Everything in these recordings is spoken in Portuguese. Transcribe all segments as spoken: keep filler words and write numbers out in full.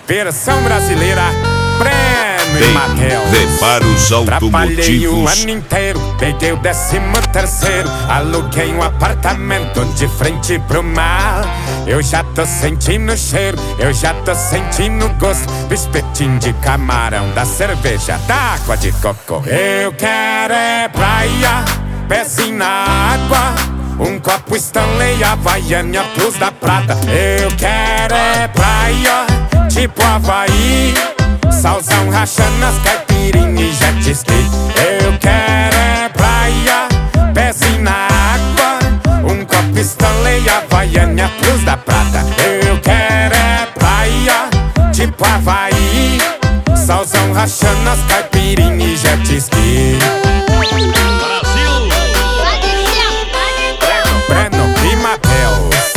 Versão brasileira, Breno e Matheus. Reparos Trabalhei o automotivos. ano inteiro, peguei o décimo terceiro. Aluguei um apartamento de frente pro mar. Eu já tô sentindo o cheiro, eu já tô sentindo o gosto do espetinho de camarão, da cerveja, da água de coco. Eu quero é praia, pezinho na água, um copo Stanley, Havaiana Plus da Prata. Eu quero é praia, tipo Havaí, salzão rachando as caipirinhas e jet ski. Eu quero é praia, pezinho na água, um copo Stanley, Havaiana Plus da Prata. Eu quero é praia, tipo Havaí, salzão rachando as caipirinhas e jet ski. Breno e Matheus.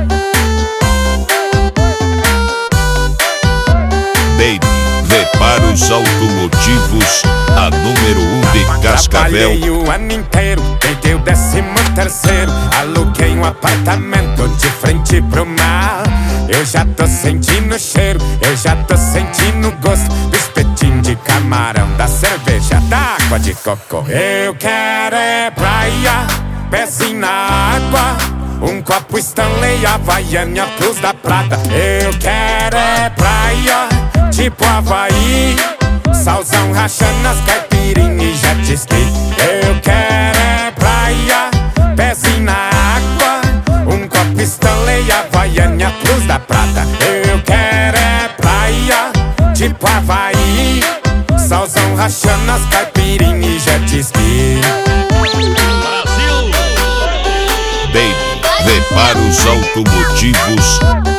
Baby, reparos automotivos, a número um de Cascavel. Trabalhei o ano inteiro, peguei o décimo terceiro. Aluguei um apartamento de frente pro mar. Eu já tô sentindo o cheiro, eu já tô sentindo o gosto do espetinho de camarão, da cerveja, da água de coco. Eu quero é praia, pezinho na água, um copo Stanley, Havaiana Plus da Prata. Eu quero é praia, tipo Havaí, salzão rachando as caipirinhas e jet ski. Eu quero é praia, pezinho na água, um copo Stanley, Havaiana Plus da Prata. Eu quero é praia, tipo Havaí, salzão rachando as caipirinhas e jet ski. Baby, reparos automotivos,